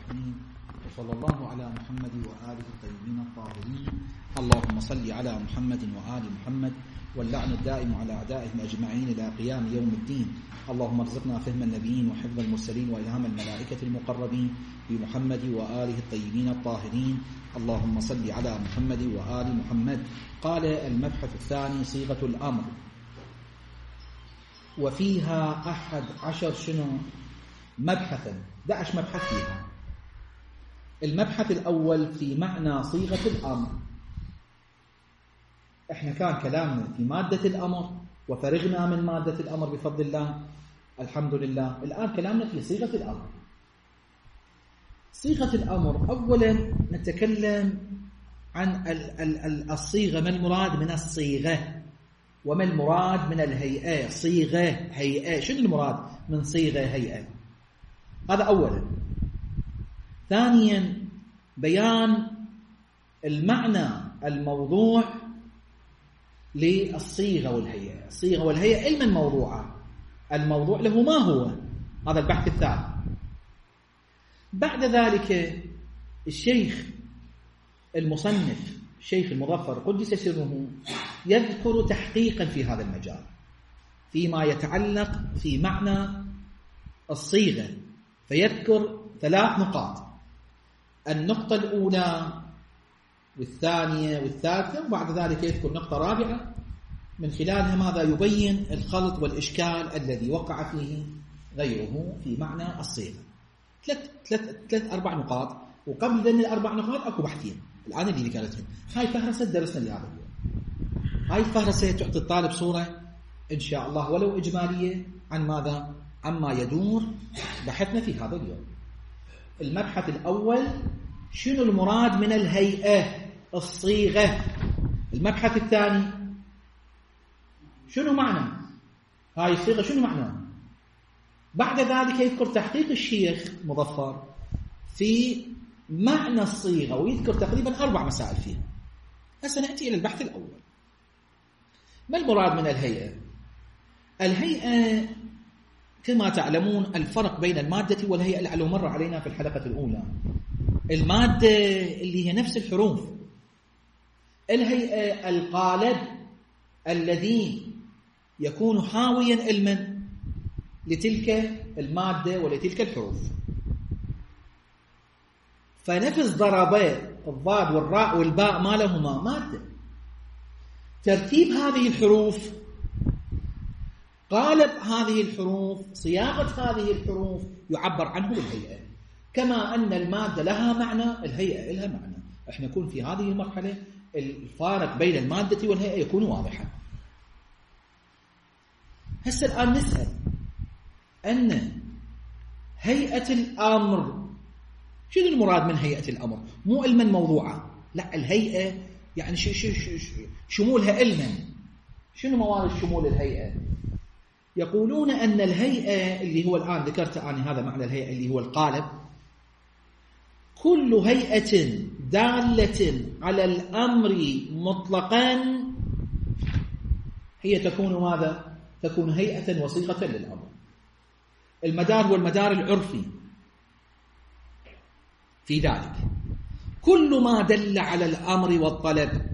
العالمين، وصلى الله على محمد وآله الطيبين الطاهرين. اللهم صل على محمد وآل محمد، واللعن الدائم على أعدائهم أجمعين إلى قيام يوم الدين. اللهم ارزقنا فهم النبيين وحفظ المرسلين وإلهام الملائكة المقربين بمحمد وآله الطيبين الطاهرين. اللهم صل على محمد وآل محمد. قال المبحث الثاني صيغة الأمر، وفيها 11 مبحثا، 11 مبحث فيها. المبحث الأول في معنى صيغة الأمر. احنا كان كلامنا في مادة الأمر وفرغنا من مادة الأمر بفضل الله الحمد لله. الآن كلامنا في صيغة الأمر. صيغة الأمر، أولا نتكلم عن الصيغة، ما المراد من الصيغة وما المراد من الهيئة. صيغة، هيئة، شنو المراد من صيغة هيئة؟ هذا أولا. ثانيا بيان المعنى الموضوع للصيغة والهيئة. الصيغة والهيئة علما موضوعا، الموضوع له ما هو، هذا البحث الثالث. بعد ذلك الشيخ المصنف الشيخ المظفر قدس سره يذكر تحقيقا في هذا المجال فيما يتعلق في معنى الصيغة، فيذكر 3 نقاط: النقطة الأولى والثانية والثالثة، وبعد ذلك يذكر نقطة رابعة من خلالها ماذا يبين الخلط والإشكال الذي وقع فيه غيره في معنى الصيغة. 4 نقاط، وقبل ذن 4 نقاط أكو بحثين الآن اللي ذكرتهم. هاي فهرسة درسنا لهذا اليوم. هاي الفهرسة تعطي الطالب صورة إن شاء الله ولو إجمالية عن ماذا؟ عما يدور بحثنا في هذا اليوم. المبحث الأول شنو المراد من الهيئة، الصيغة. المبحث الثاني شنو معنى هاي الصيغة، شنو معنى. بعد ذلك يذكر تحقيق الشيخ مظفر في معنى الصيغة، ويذكر تقريبا 4 مسائل فيها. هسه نأتي إلى البحث الأول. ما المراد من الهيئة؟ الهيئة كما تعلمون الفرق بين المادة والهيئة لعله مر علينا في الحلقة الأولى. المادة اللي هي نفس الحروف، الهيئة القالب الذي يكون حاويا علما لتلك المادة ولتلك الحروف. فنفس ضرباء الضاد والراء والباء ما لهما مادة. ترتيب هذه الحروف، قالب هذه الحروف، صياغة هذه الحروف يعبر عنه بالهيئة. كما أن المادة لها معنى، الهيئة لها معنى. احنا نكون في هذه المرحلة الفارق بين المادة والهيئة يكون واضحا. هسه الآن نسأل أن هيئة الأمر، شنو المراد من هيئة الأمر؟ مو علما موضوعا، لا، الهيئة يعني شمولها علما. شنو موارد شمول الهيئة؟ يقولون أن الهيئة اللي هو الآن ذكرت أنا هذا معنى الهيئة اللي هو القالب، كل هيئة دالة على الأمر مطلقا هي تكون ماذا؟ تكون هيئة وصيغة للأمر. المدار هو المدار العرفي في ذلك. كل ما دل على الأمر والطلب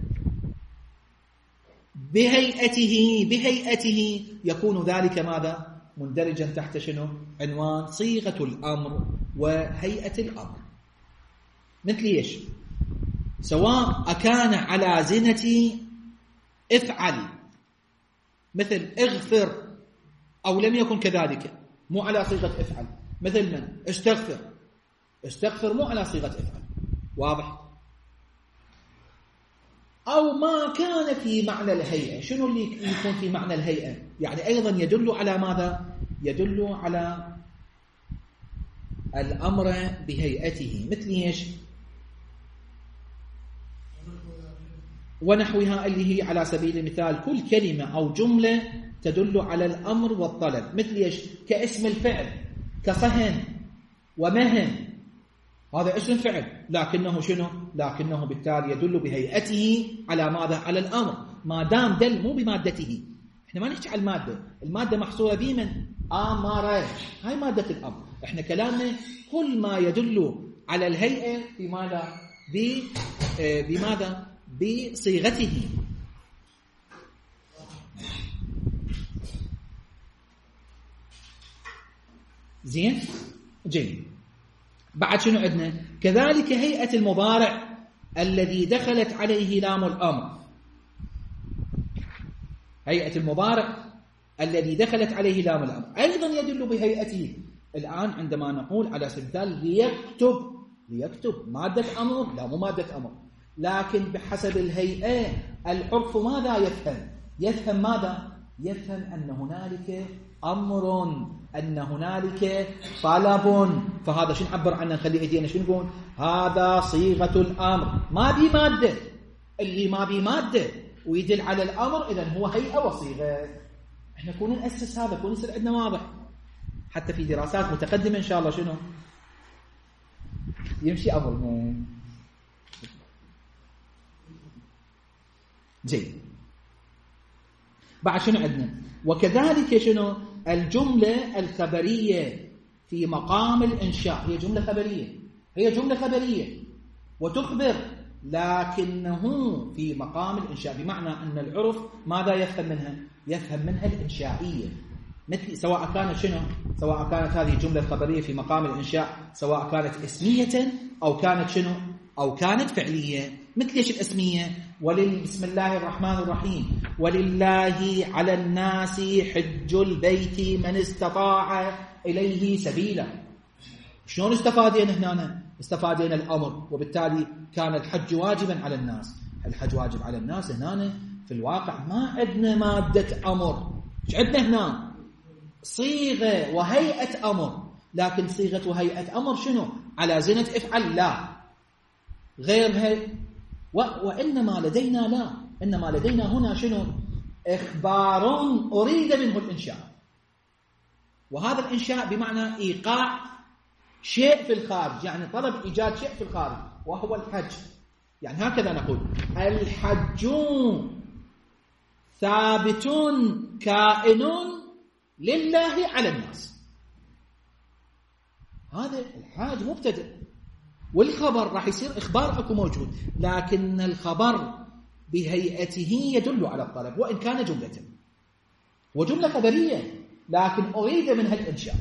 بهيئته يكون ذلك ماذا؟ مندرجا تحت شنو؟ عنوان صيغة الأمر وهيئة الأمر. مثل ايش؟ سواء أكان على زنة افعل، مثل اغفر، أو لم يكن كذلك، مو على صيغة افعل، مثل من؟ استغفر مو على صيغة افعل، واضح؟ أو ما كان في معنى الهيئة. شنو اللي يكون في معنى الهيئة؟ يعني أيضا يدل على ماذا؟ يدل على الأمر بهيئته. مثل ايش؟ ونحوها، اللي هي على سبيل المثال كل كلمة أو جملة تدل على الأمر والطلب. مثل ايش؟ كاسم الفعل، كصهن ومهن، هذا اسم فعل لكنه شنو؟ لكنه بالتالي يدل بهيئته على ماذا؟ على الأمر، ما دام دل مو بمادته. احنا ما نحكي على المادة، المادة محصورة بمن؟ آمارة، هاي مادة الأمر. احنا كلامنا كل ما يدل على الهيئة بماذا؟ بماذا؟ بصيغته. زين؟ جيد. بعد شنو عندنا؟ كذلك هيئة المضارع الذي دخلت عليه لام الأمر. هيئة المضارع الذي دخلت عليه لام الأمر أيضا يدل بهيئته. الآن عندما نقول على سبيل المثال ليكتب مادة أمر، لا مو مادة أمر، لكن بحسب الهيئة العرف ماذا يفهم؟ يفهم ماذا؟ يفهم أن هنالك أمر، أن هنالك طلب. فهذا شو نعبر عنه؟ نخلي ايدينا شو نقول؟ هذا صيغة الأمر ما بي مادة. اللي ما بي مادة ويدل على الأمر إذن هو هيئة وصيغة. احنا كون نأسس هذا، كون يصير عندنا واضح حتى في دراسات متقدمة إن شاء الله شنو يمشي أمرنا. جيد. بعد شنو عندنا؟ وكذلك شنو؟ الجملة الخبرية في مقام الإنشاء هي جملة خبرية، هي جملة خبرية وتخبر، لكنه في مقام الإنشاء، بمعنى أن العرف ماذا يفهم منها؟ يفهم منها الإنشائية. مثل سواء كانت شنو؟ سواء كانت هذه الجملة الخبرية في مقام الإنشاء سواء كانت اسمية أو كانت شنو؟ أو كانت فعلية. مثل ايش الاسمية؟ بسم الله الرحمن الرحيم ولله على الناس حج البيت من استطاع إليه سبيلا. شلون استفادين هنا؟ استفادين الأمر، وبالتالي كان الحج واجبا على الناس. الحج واجب على الناس هنا في الواقع ما عندنا مادة أمر. ايش عندنا هنا؟ صيغة وهيئة أمر، لكن صيغة وهيئة أمر شنو؟ على زنة افعل، لا غيرها. وإنما لدينا لا، إنما لدينا هنا شنو؟ إخبار أريد منه الإنشاء، وهذا الإنشاء بمعنى إيقاع شيء في الخارج، يعني طلب إيجاد شيء في الخارج وهو الحج. يعني هكذا نقول الحج ثابت كائن لله على الناس. هذا الحاج مبتدأ، والخبر راح يصير إخبار أكو موجود، لكن الخبر بهيئته يدل على الطلب وإن كان جملة، وجملة خبرية لكن أريد منها الإنشاء.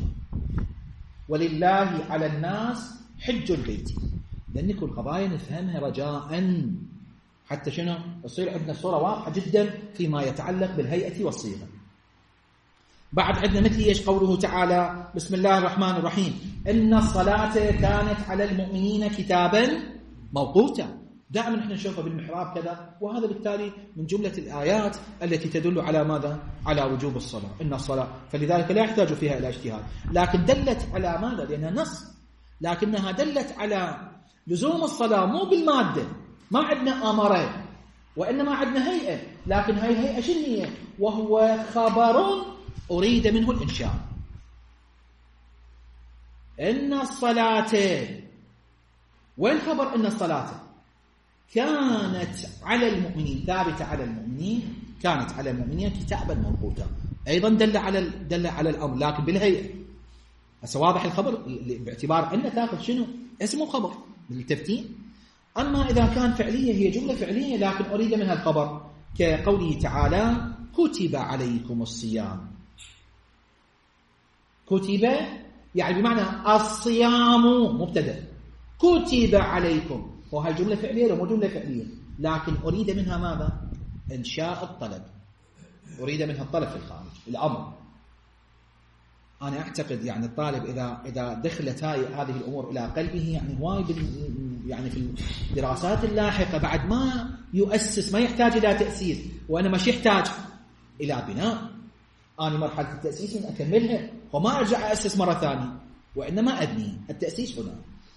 ولله على الناس حج البيت، لأن كل قضايا نفهمها رجاء حتى شنو يصير عندنا صورة واضحة جدا فيما يتعلق بالهيئة والصيغة. بعد عندنا مثل ايش؟ قوله تعالى بسم الله الرحمن الرحيم إن الصلاة كانت على المؤمنين كتابا موقوتا. دائما نحن نشوفها بالمحراب كذا، وهذا بالتالي من جملة الآيات التي تدل على ماذا؟ على وجوب الصلاة. إن الصلاة، فلذلك لا يحتاج فيها إلى اجتهاد، لكن دلت على ماذا؟ لأنها نص، لكنها دلت على لزوم الصلاة مو بالمادة. ما عندنا أمرين وإنما عندنا هيئة، لكن هاي الهيئة شنو هي؟ وهو خبر أريد منه الإنشاء. إن الصلاة، وين خبر إن الصلاة؟ كانت على المؤمنين، ثابتة على المؤمنين، كانت على المؤمنين كتابا موقوتا. أيضا دل على الأمر لكن بالهيئة. هسه واضح الخبر باعتبار أن تأخذ شنو؟ اسمه خبر بالتفتين. أما إذا كان فعلية هي جملة فعلية لكن أريد منها الخبر، كقوله تعالى كتب عليكم الصيام. كتب يعني بمعنى الصيام مبتدأ، كتب عليكم، وهي جملة فعلية لو مو جملة فعلية، لكن أريد منها ماذا؟ إنشاء الطلب، أريد منها الطلب في الخارج، الأمر. أنا أعتقد يعني الطالب إذا دخلت هذه الأمور إلى قلبه يعني هواي يعني في الدراسات اللاحقة بعد ما يؤسس، ما يحتاج إلى تأسيس، وأنا مش يحتاج إلى بناء. أنا مرحلة التأسيس من أكملها وما أرجع أسس مرة ثانية، وإنما أبني التأسيس هنا.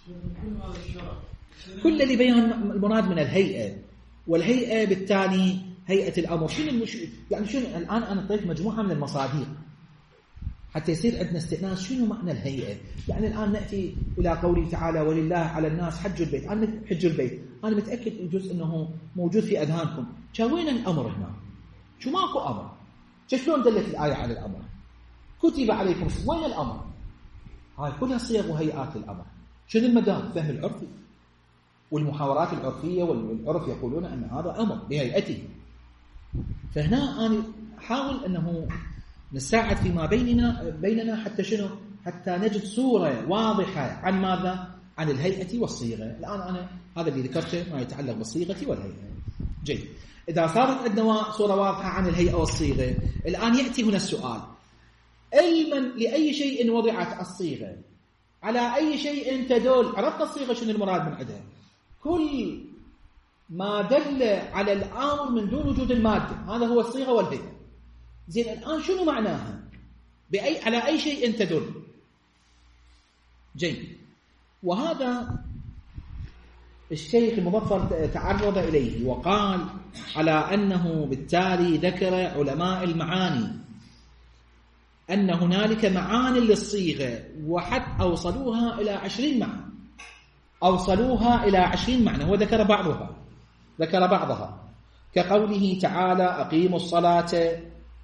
كل اللي بيان المراد من الهيئة، والهيئة بالتالي هيئة الأمر. يعني شنو الآن أنا أعطيك مجموعة من المصادر حتى يصير عندنا استئناس. شنو معنى الهيئة؟ يعني الآن نأتي إلى قوله تعالى ولله على الناس حج البيت. أنا حج البيت أنا متأكد يجوز أنه موجود في أذهانكم. وين الأمر هنا؟ شو ماكو أمر؟ شلون دلت الآية على الأمر؟ كتب عليكم، وين الأمر؟ هاي كلها صيغ وهيئات الأمر. شنو المدار؟ فهم العرفي والمحاورات العرفية، والعرف يقولون أن هذا أمر بهيئته. فهنا أنا أحاول أنه نساعد فيما بيننا حتى شنو؟ حتى نجد صورة واضحة عن ماذا؟ عن الهيئة والصيغة. الآن أنا هذا اللي ذكرته ما يتعلق بالصيغة والهيئة. جيد. إذا صارت عندنا صورة واضحة عن الهيئة والصيغة، الآن يأتي هنا السؤال: علما لأي شيء وضعت الصيغة، على أي شيء تدل؟ عرفت الصيغة شنو المراد من عندها؟ كل ما دل على الأمر من دون وجود المادة، هذا هو الصيغة والهيئة. زين، الآن شنو معناها؟ على أي شيء تدل؟ جيد. وهذا الشيخ المظفر تعرض إليه وقال على أنه بالتالي ذكر علماء المعاني أن هنالك معاني للصيغة وحتى أوصلوها إلى 20 معنى، أوصلوها إلى 20 معنى. هو ذكر بعضها كقوله تعالى: أقيموا الصلاة،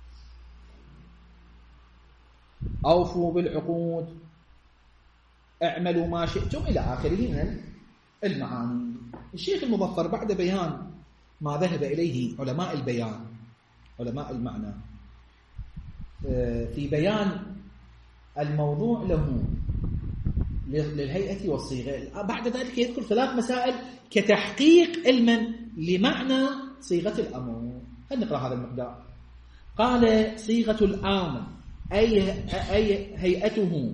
أوفوا بالعقود، اعملوا ما شئتم، إلى آخره من المعاني. الشيخ المظفر بعد بيان ما ذهب إليه علماء البيان، علماء المعنى، في بيان الموضوع له للهيئة والصيغة، بعد ذلك يذكر 3 مسائل كتحقيق علما لمعنى صيغة الأمر. هل نقرأ هذا المقدار؟ قال: صيغة الأمر أي هيئته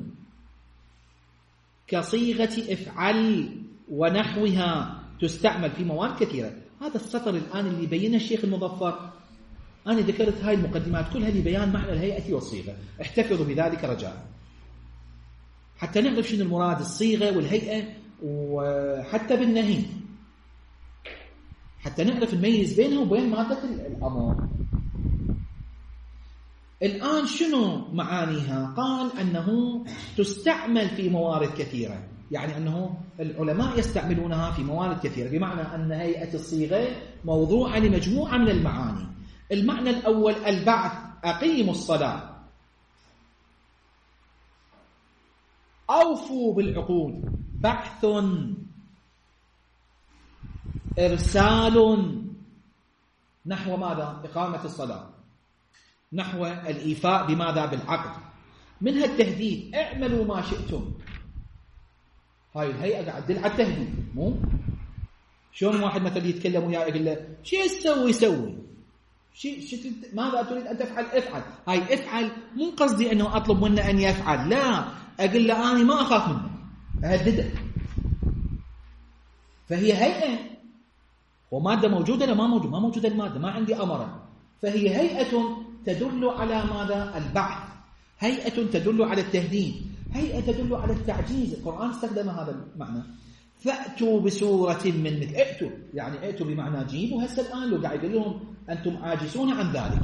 كصيغة افعل ونحوها تستعمل في مواد كثيرة. هذا السطر الآن اللي بينه الشيخ المظفر، أنا ذكرت هاي المقدمات كلها لبيان معنى الهيئة والصيغة. احتفظوا بذلك رجاء حتى نعرف شنو المراد الصيغة والهيئة، وحتى بالنهي حتى نعرف نميز بينها وبين مادة الأمر. الآن شنو معانيها؟ قال أنه تستعمل في موارد كثيرة، يعني أنه العلماء يستعملونها في موارد كثيرة، بمعنى أن هيئة الصيغة موضوعة لمجموعة من المعاني. المعنى الأول البعث، أقيموا الصلاة، أوفوا بالعقود، بحث، إرسال نحو ماذا؟ إقامة الصلاة، نحو الإيفاء بماذا؟ بالعقد. منها التهديد، اعملوا ما شئتم. هاي الهيئة قاعد تدل على التهديد. مو شلون واحد مثلا يتكلم وياه يقول له شو تسوي سوي، ماذا تريد أن تفعل؟ افعل. هاي افعل مو قصدي أنه أطلب منه أن يفعل، لا، أقول له أنا ما أخاف منه، أهدده. فهي هيئة، ومادة موجودة لا ما موجودة، ما موجودة المادة، ما عندي أمرا. فهي هيئة تدل على ماذا؟ البعث، هيئة تدل على التهديد، هيئة تدل على التعجيز. القرآن استخدم هذا المعنى: فأتوا بسورة من مثل. ائتوا يعني ائتوا بمعنى جيبوا. هسه الآن لو قاعد يقول لهم أنتم عاجزون عن ذلك،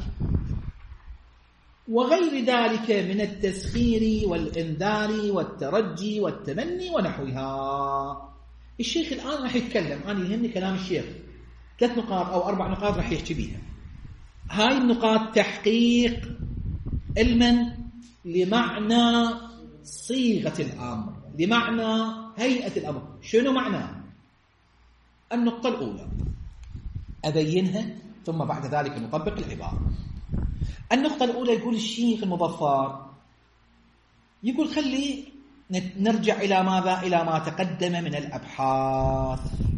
وغير ذلك من التسخير والإنذار والترجي والتمني ونحوها. الشيخ الآن راح يتكلم، أنا يهمني كلام الشيخ، 3 نقاط أو 4 نقاط راح يحكي بيها. هاي النقاط تحقيق علما لمعنى صيغة الأمر، لمعنى هيئة الأمر. شنو معناه؟ النقطة الأولى أبينها ثم بعد ذلك نطبق العبارة. النقطة الأولى يقول الشيخ المظفر، يقول خلي نرجع إلى ماذا؟ إلى ما تقدم من الأبحاث،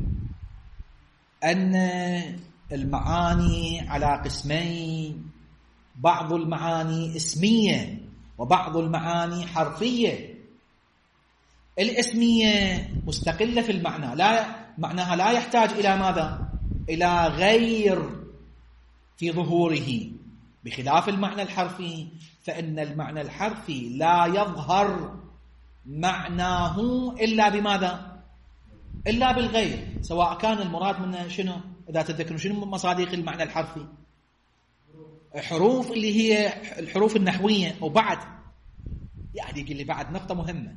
أن المعاني على قسمين: بعض المعاني اسمية وبعض المعاني حرفية. الاسمية مستقلة في المعنى، لا معناها لا يحتاج إلى ماذا؟ إلى غير في ظهوره، بخلاف المعنى الحرفي، فإن المعنى الحرفي لا يظهر معناه إلا بماذا؟ إلا بالغير، سواء كان المراد منه شنو؟ إذا تذكرون شنو مصادق المعنى الحرفي؟ حروف اللي هي الحروف النحوية. وبعد يعني يقول لي بعد نقطة مهمة،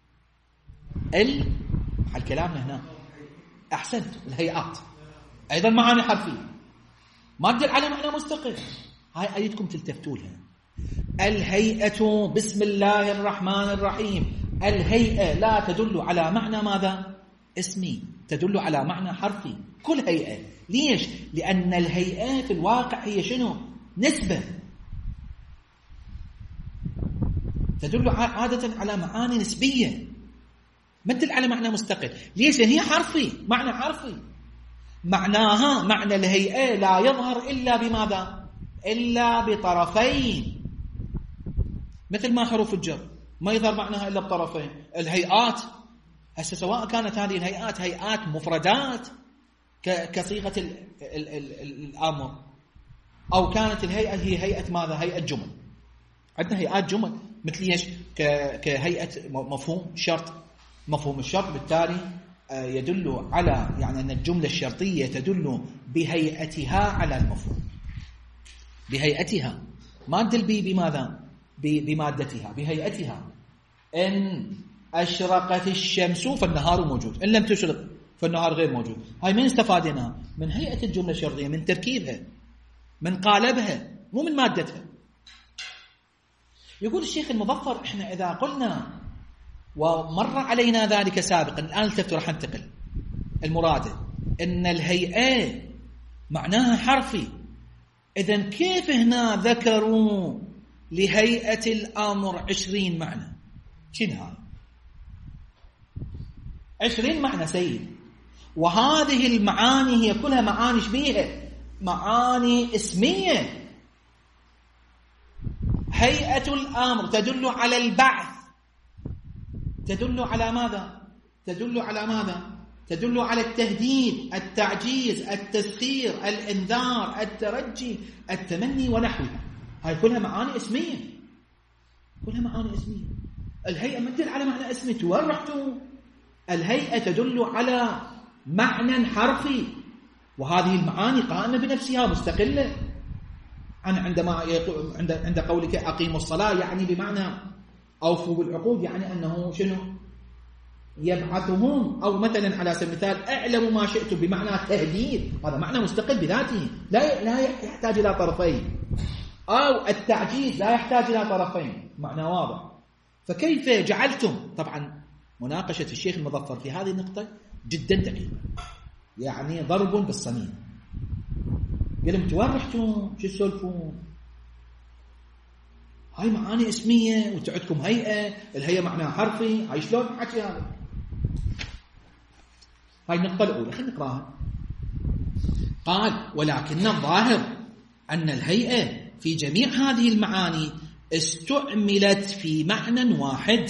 محل كلامنا هنا أحسنت، الهيئات أيضا معاني حرفية ما تدل على معنى مستقل. هاي أريدكم تلتفتوا لها. الهيئة بسم الله الرحمن الرحيم الهيئة لا تدل على معنى ماذا؟ اسمي، تدل على معنى حرفي. كل هيئة. ليش؟ لأن الهيئة في الواقع هي شنو؟ نسبة، تدل عادة على معاني نسبية، ما تدل على معنى مستقل. ليش؟ لأن هي حرفي، معنى حرفي. معناها، معنى الهيئة لا يظهر إلا بماذا؟ إلا بطرفين، مثل ما حروف الجر ما يظهر معناها إلا بطرفين. الهيئات هسه سواء كانت هذه الهيئات هيئات مفردات كصيغة الأمر، أو كانت الهيئة هي هيئة ماذا؟ هيئة جمل. عندنا هيئات جمل مثل ايش؟ كهيئة مفهوم شرط. مفهوم الشرط بالتالي يدل على، يعني أن الجملة الشرطية تدل بهيئتها على المفهوم، بهيئتها، ما تدل بماذا؟ بمادتها، بهيئتها. إن أشرقت الشمس فالنهار موجود، إن لم تشرق فالنهار غير موجود. هاي من استفادنا؟ من هيئة الجملة الشرطية، من تركيبها، من قالبها، مو من مادتها. يقول الشيخ المظفر احنا إذا قلنا، ومر علينا ذلك سابقا، الآن التفت راح انتقل المراد إن الهيئة معناها حرفي، إذن كيف هنا ذكروا لهيئة الأمر 20 معنى؟ شنو هذا؟ 20 معنى سيد، وهذه المعاني هي كلها معاني شبيهة، معاني اسمية. هيئة الأمر تدل على البعث، تدل على ماذا؟ تدل على ماذا؟ تدل على التهديد، التعجيز، التسخير، الإنذار، الترجي، التمني ونحوها. هاي كلها معاني اسمية، كلها معاني اسمية. الهيئة ما تدل على معنى اسمي، تورحتوا. الهيئة تدل على معنى حرفي، وهذه المعاني قائمة بنفسها مستقلة. عند قولك أقيموا الصلاة يعني بمعنى أوفوا بالعقود، يعني أنه شنو؟ يبعثهم. أو مثلا على سبيل المثال اعلموا ما شئتم بمعنى تهديد، هذا معنى مستقل بذاته لا يحتاج إلى طرفين. أو التعجيز لا يحتاج إلى طرفين، معنى واضح. فكيف جعلتم؟ طبعا مناقشة الشيخ المظفر في هذه النقطة جدا دقيقة، يعني ضرب بالصميم. قلهم تورحتوا شو تسولفون؟ هاي معاني اسمية وانتم عندكم هيئة، الهيئة معناها حرفي، هاي شلون حكي هذا؟ هاي النقطة الأولى، خلينا نقراها. قال: ولكن الظاهر أن الهيئة في جميع هذه المعاني استعملت في معنى واحد،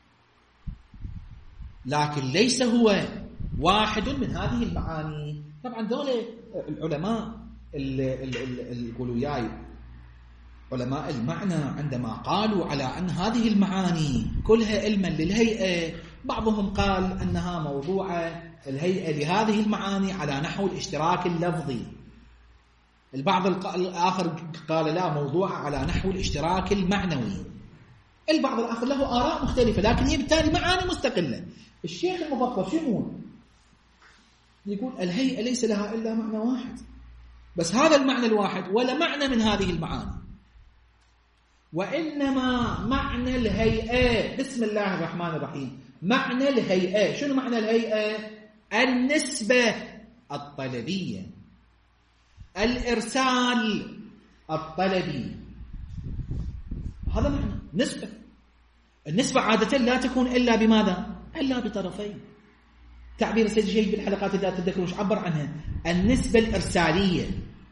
لكن ليس هو واحد من هذه المعاني. طبعا دولة العلماء اللي يقولوا ياي علماء المعنى عندما قالوا على أن هذه المعاني كلها علما للهيئة، بعضهم قال أنها موضوعة الهيئة لهذه المعاني على نحو الاشتراك اللفظي، البعض الآخر قال لا، موضوعة على نحو الاشتراك المعنوي، البعض الآخر له آراء مختلفة، لكن هي بالتالي معاني مستقلة. الشيخ المظفر شو يقول؟ الهيئة ليس لها إلا معنى واحد، بس هذا المعنى الواحد ولا معنى من هذه المعاني، وإنما معنى الهيئة. بسم الله الرحمن الرحيم. معنى الهيئة شنو؟ معنى الهيئة النسبة الطلبية، الإرسال الطلبي، هذا معنى نسبة. النسبة عادة لا تكون إلا بماذا؟ إلا بطرفين. تعبير سيد الشيخ بالحلقات إذا تذكروا عبر عنها النسبة الإرسالية،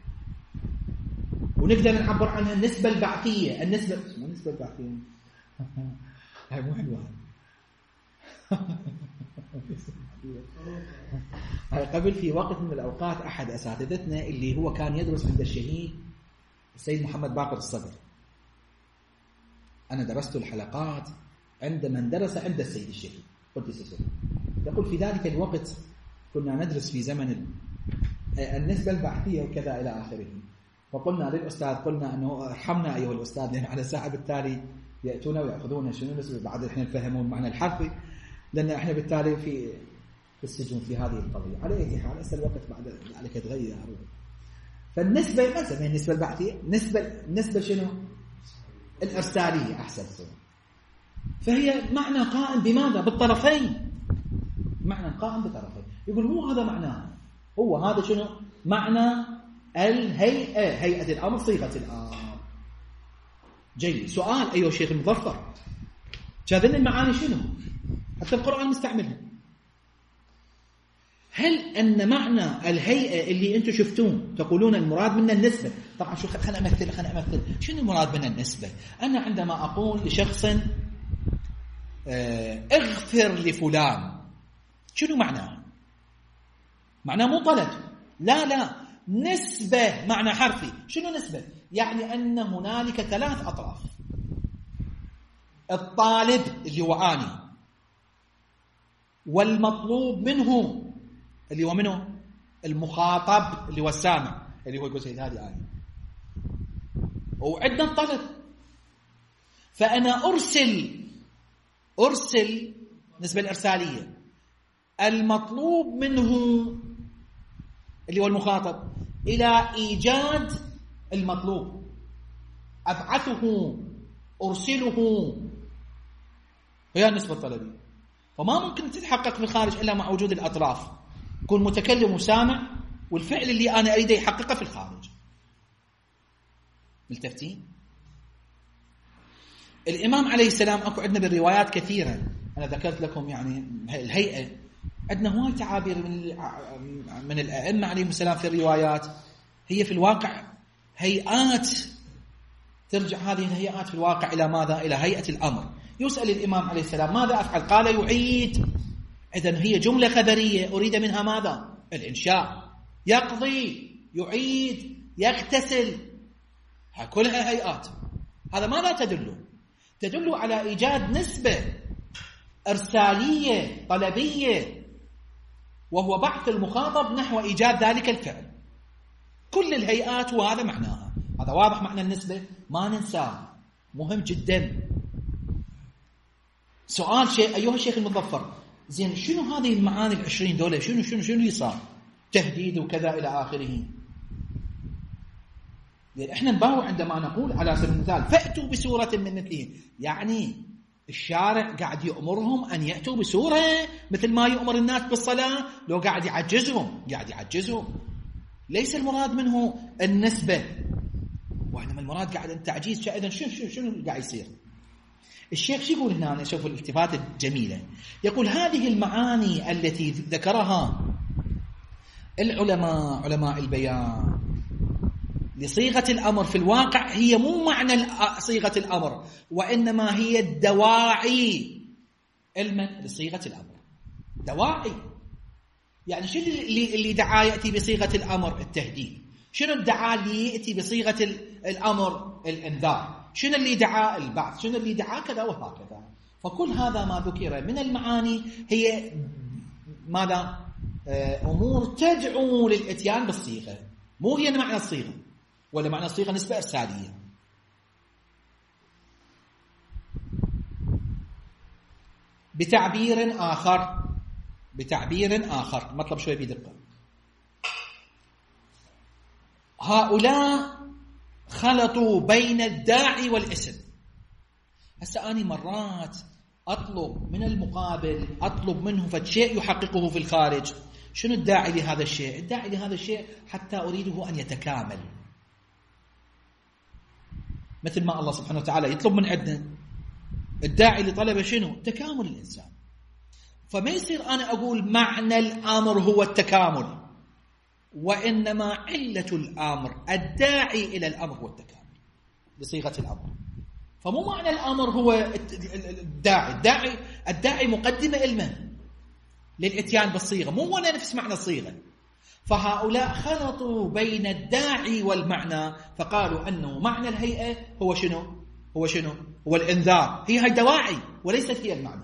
ونقدر نعبر عنها النسبة البعثية. النسبة البعثية هاي مو حلوة. قبل في وقت من الأوقات أحد أساتذتنا اللي هو كان يدرس عند الشهيد السيد محمد باقر الصدر، أنا درست الحلقات عند من درس عند السيد الشهيد قدس سره، يقول في ذلك الوقت كنا ندرس في زمن النسبة البحثية وكذا إلى آخره، فقلنا للأستاذ، قلنا أنه ارحمنا أيها الأستاذ، لأن على الساعة بالتالي يأتون ويأخذون شنو النسبة، بعد إحنا نفهمون معنى الحرفي، لأن إحنا بالتالي في السجن في هذه القضية. على أي حال هسه الوقت بعد عليك تغير. فالنسبة ما سميها النسبة البحثية، نسبة شنو؟ الإرسالية أحسن. فهي معنى قائم بماذا؟ بالطرفين، معنى قائم بالطرفين. يقول هو هذا معناه، هو هذا شنو معنى الهيئة، هيئة الأمر، صيغة الأمر. جيد. سؤال أيها الشيخ المظفر، هذين المعاني شنو؟ حتى القرآن مستعملها. هل أن معنى الهيئة اللي أنتم شفتون تقولون المراد منها النسبة؟ طبعا شو، خلنا أمثل شنو المراد منها النسبة؟ أنا عندما أقول لشخص اغفر لفلان، شنو معناه؟ معناه مو طلب، لا، نسبة، معنى حرفي. شنو نسبة؟ يعني أن هنالك 3 أطراف، الطالب اللي هو أنا، والمطلوب منه اللي هو منه المخاطب اللي هو السامع اللي هو يقول سيد هذه آية، وعندنا الطلب. فأنا أرسل نسبة الإرسالية، المطلوب منه اللي هو المخاطب إلى إيجاد المطلوب، أبعثه، أرسله، هي النسبة الطلبية. فما ممكن تتحقق في الخارج إلا مع وجود الأطراف، يكون متكلم وسامع، والفعل اللي أنا أريده يحققه في الخارج. ملتفتين؟ الإمام عليه السلام أكو عندنا بالروايات كثيرة، أنا ذكرت لكم يعني الهيئة، عندنا هواي تعابير من الأئمة عليهم السلام في الروايات، هي في الواقع هيئات، ترجع هذه الهيئات في الواقع إلى ماذا؟ إلى هيئة الأمر. يسأل الإمام عليه السلام ماذا أفعل؟ قال يعيد. إذن هي جملة خبرية أريد منها ماذا؟ الإنشاء. يقضي، يعيد، يغتسل، كلها هيئات. هذا ماذا تدل؟ تدل على إيجاد نسبة إرسالية طلبية، وهو بعث المخاطب نحو إيجاد ذلك الفعل. كل الهيئات وهذا معناها. هذا واضح معنى النسبة، ما ننساه، مهم جدا. سؤال شيء أيها الشيخ المظفر، زين شنو هذه المعاني 20 دولة؟ شنو اللي صار؟ تهديد وكذا إلى آخره. يعني إحنا نباوع عندما نقول على سبيل المثال فأتوا بسورة من مثله، يعني الشارع قاعد يأمرهم أن يأتوا بسورة مثل ما يؤمر الناس بالصلاة، لو قاعد يعجزهم. ليس المراد منه النسبة، وإنما المراد قاعد التعجيز. إذن شنو اللي قاعد يصير؟ الشيخ شو يقول هنا؟ شوف الالتفات الجميلة، يقول هذه المعاني التي ذكرها العلماء، علماء البيان، لصيغة الأمر في الواقع هي مو معنى صيغة الأمر، وإنما هي الدواعي علما لصيغة الأمر. دواعي يعني شنو اللي دعا يأتي بصيغة الأمر؟ التهديد. شنو الدعاء اللي يأتي بصيغة الأمر؟ الإنذار. شنو اللي دعا؟ البعث. شنو اللي دعا؟ كذا وهكذا. فكل هذا ما ذكر من المعاني هي ماذا؟ أمور تدعو للإتيان بالصيغة، مو هي معنى الصيغة، ولا معنى الصيغة نسبة إرسالية. بتعبير آخر مطلب شوي بدقة، هؤلاء خلطوا بين الداعي والاسم. هسه أنا مرات أطلب من المقابل، أطلب منه فشيء يحققه في الخارج. شنو الداعي لهذا الشيء؟ الداعي لهذا الشيء حتى أريده أن يتكامل، مثل ما الله سبحانه وتعالى يطلب من عندنا. الداعي لطلبه شنو؟ تكامل الإنسان. فما يصير أنا أقول معنى الأمر هو التكامل، وإنما علة الأمر، الداعي إلى الأمر هو التكامل بصيغة الأمر. فمو معنى الأمر هو الداعي مقدمة علمه للإتيان بالصيغة، مو ولا نفس معنى الصيغة. فهؤلاء خلطوا بين الداعي والمعنى، فقالوا أنه معنى الهيئة هو شنو؟ هو الإنذار. هي دواعي وليست هي المعنى.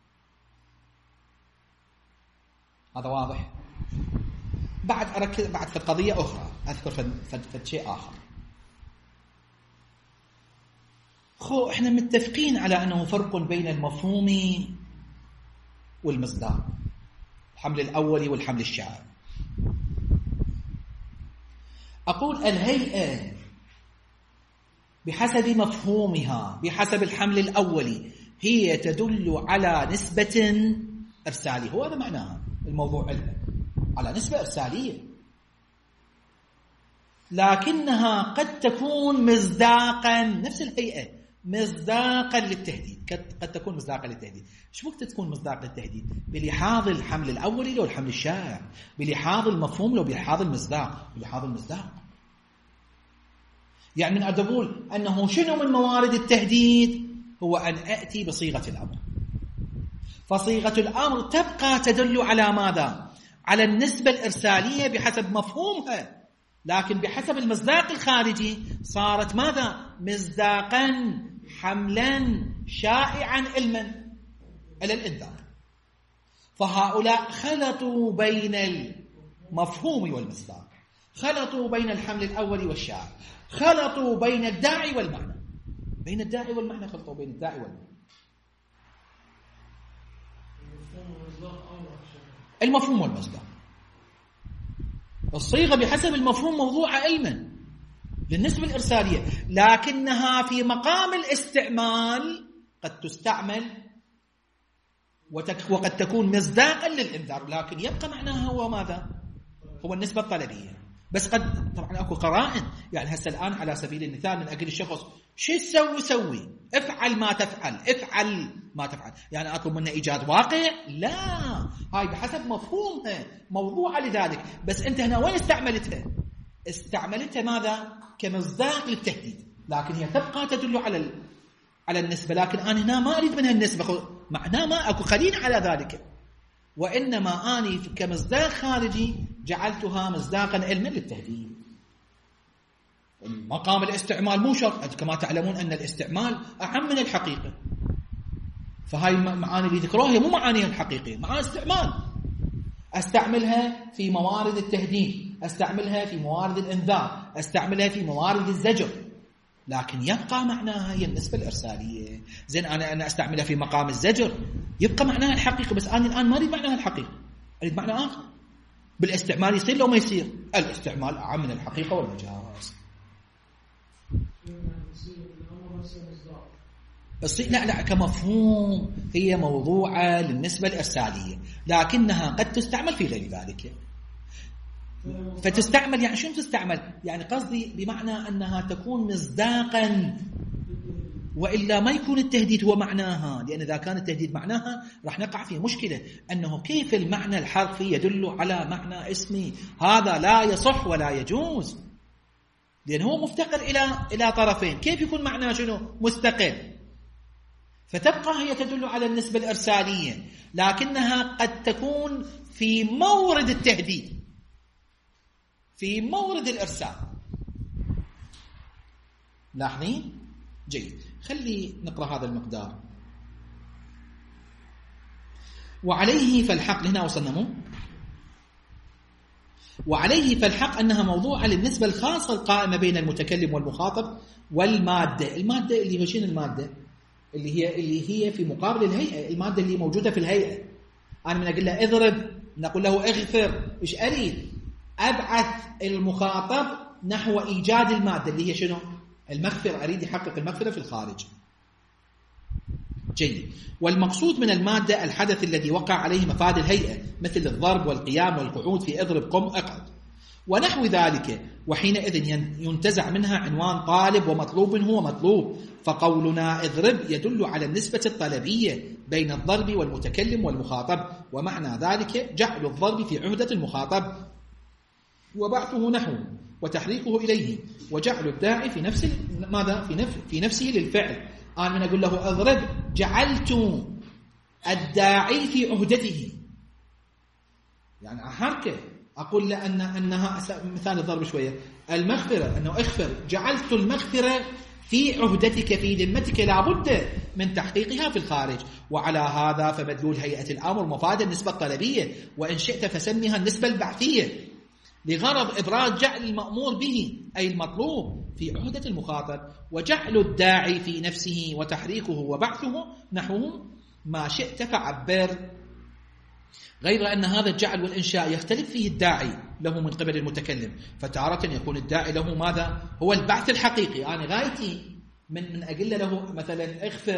هذا واضح؟ بعد أركز بعد في قضية أخرى، أذكر في شيء آخر. إحنا متفقين على أنه فرق بين المفهوم والمصداق، الحمل الأولي والحمل الشائع. أقول الهيئة بحسب مفهومها، بحسب الحمل الأولي، هي تدل على نسبة إرسالية. هو هذا معناها الموضوع علما، على نسبة إرسالية، لكنها قد تكون مصداقا، نفس الهيئة، مصداقا للتهديد. قد تكون مصداقا للتهديد. شو وقت تكون مصداق للتهديد؟ بلحاظ الحمل الأولي لو الحمل الشائع، بلحاظ المفهوم لو بلحاظ المصداق، بلحاظ المصداق. يعني من أقول أنه شنو من موارد التهديد؟ هو أن أأتي بصيغة الأمر. فصيغة الأمر تبقى تدل على ماذا؟ على النسبة الإرسالية بحسب مفهومها، لكن بحسب المصداق الخارجي صارت ماذا؟ مصداقا، حملا شائعا علما على الإنذار. فهؤلاء خلطوا بين المفهوم والمصداق، خلطوا بين الحمل الأول والشائع، خلطوا بين الداعي والمعنى، بين الداعي والمعنى، خلطوا بين الداعي والمعنى. المفهوم والمصداق، الصيغة بحسب المفهوم موضوعة علما بالنسبة الإرسالية، لكنها في مقام الاستعمال قد تستعمل وقد تكون مصداقا للإنذار، لكن يبقى معناها هو ماذا؟ هو النسبة الطلبية. بس قد طبعا أكو قرائن، يعني هسه الآن على سبيل المثال من أجل الشخص شو تسوي؟ سوي، افعل ما تفعل، افعل ما تفعل، يعني أطلب منه إيجاد واقع؟ لا، هاي بحسب مفهومها موضوعة لذلك. بس أنت هنا وين استعملتها؟ استعملتها ماذا؟ كمصداق للتهديد، لكن هي تبقى تدل على النسبة، لكن أنا هنا ما أريد منها النسبة، معناه ما أكو خلينا على ذلك، وإنما أنا كمصداق خارجي جعلتها مصداقا علما للتهديد. مقام الاستعمال مو شرط، كما تعلمون أن الاستعمال أهم من الحقيقة، فهاي المعاني اللي ذكروها هي مو معانيها الحقيقية، معاني استعمال. أستعملها في موارد التهديد، أستعملها في موارد الإنذار، أستعملها في موارد الزجر، لكن يبقى معناها هي النسبة الإرسالية. زين أنا أستعملها في مقام الزجر يبقى معناها الحقيقة، بس أنا الآن ما أريد معناها الحقيقة، أريد معنى آخر. بالاستعمال يصير لو ما يصير؟ الاستعمال أعم من الحقيقة والمجاز. لا كمفهوم هي موضوعة للنسبة الإرسالية، لكنها قد تستعمل في غير ذلك. فتستعمل يعني شو تستعمل؟ يعني قصدي بمعنى أنها تكون مصداقا، وإلا ما يكون التهديد هو معناها، لأن إذا كان التهديد معناها راح نقع في مشكلة، أنه كيف المعنى الحرفي يدل على معنى اسمي؟ هذا لا يصح ولا يجوز، لأنه هو مفتقر إلى طرفين، كيف يكون معناه شنو؟ مستقل. فتبقى هي تدل على النسبة الإرسالية، لكنها قد تكون في مورد التهديد، في مورد الإرسال. لاحظين؟ جيد، خلي نقرأ هذا المقدار. وعليه فالحق، هنا وصلنا مو؟ وعليه فالحق أنها موضوعة للنسبة الخاصة القائمة بين المتكلم والمخاطب والمادة. المادة اللي هو شنو المادة؟ اللي هي في مقابل الهيئة، المادة اللي موجودة في الهيئة. أنا من أقول له اضرب، نقول له اغفر، إيش أريد؟ أبعث المخاطب نحو إيجاد المادة اللي هي شنو؟ المغفرة، أريد يحقق المغفرة في الخارج. جيد. والمقصود من المادة الحدث الذي وقع عليه مفاد الهيئة، مثل الضرب والقيام والقعود في اضرب قم اقعد ونحو ذلك، وحينئذ ينتزع منها عنوان طالب ومطلوب هو مطلوب. فقولنا اضرب يدل على النسبة الطلبية بين الضرب والمتكلم والمخاطب، ومعنى ذلك جعل الضرب في عهدة المخاطب وبعثه نحوه وتحريكه إليه، وجعل الداعي في نفس ماذا؟ في نفسه للفعل. أنا من أقول له اضرب جعلت الداعي في عهدته، يعني أحركه، أقول له أنها مثال الضرب شوية، المغفرة أنه اغفر، جعلت المغفرة في عهدتك في ذمتك، لابد من تحقيقها في الخارج. وعلى هذا فمدلول هيئة الأمر مفاد النسبة الطلبية، وإن شئت فسميها النسبة البعثية، لغرض إبراز جعل المأمور به أي المطلوب في عهدة المخاطب، وجعل الداعي في نفسه وتحريكه وبعثه نحوه ما شئت فعبر. غير أن هذا الجعل والإنشاء يختلف فيه الداعي له من قبل المتكلم، فتارة يكون الداعي له ماذا؟ هو البعث الحقيقي. أنا غايتي من أقول له مثلا اغفر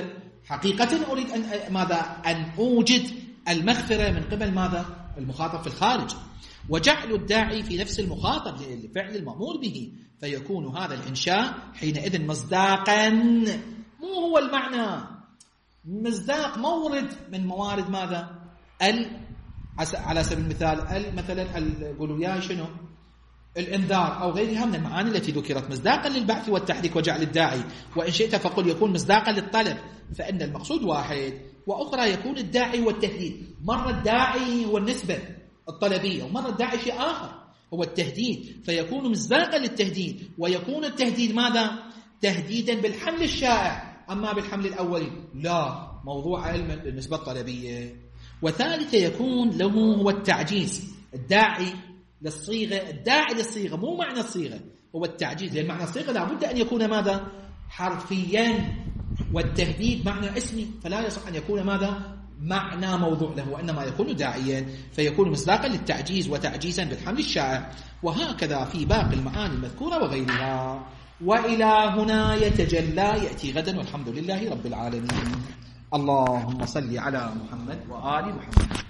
حقيقة أريد أن أوجد المغفرة من قبل ماذا؟ المخاطب في الخارج. وجعل الداعي في نفس المخاطب لفعل المأمور به، فيكون هذا الإنشاء حينئذ مصداقا. مو هو المعنى مصداق مورد من موارد ماذا؟ على سبيل المثال مثلا قولوا يا شنو الانذار أو غيرها من المعاني التي ذكرت مصداقا للبعث والتحريك وجعل الداعي. وإن شئت فقل يكون مصداقا للطلب، فإن المقصود واحد، وأخرى يكون الداعي والتهديد. مرة الداعي هو النسبة الطلبية، ومرة الداعي شيء آخر هو التهديد، فيكون مصداقا للتهديد. ويكون التهديد ماذا؟ تهديدا بالحمل الشائع، أما بالحمل الأولي لا، موضوع علم النسبة الطلبية. وثالث يكون له هو التعجيز. الداعي للصيغة مو معنى الصيغة، هو التعجيز، لأن معنى الصيغة لابد أن يكون ماذا؟ حرفيا، والتهديد معنى اسمي، فلا يصح أن يكون ماذا؟ معنى موضوع له، وإنما يكون داعيا، فيكون مصداقا للتعجيز وتعجيزا بالحمل الشائع. وهكذا في باقي المعاني المذكورة وغيرها. وإلى هنا يتجلى، يأتي غدا، والحمد لله رب العالمين. اللهم صل على محمد وآل محمد.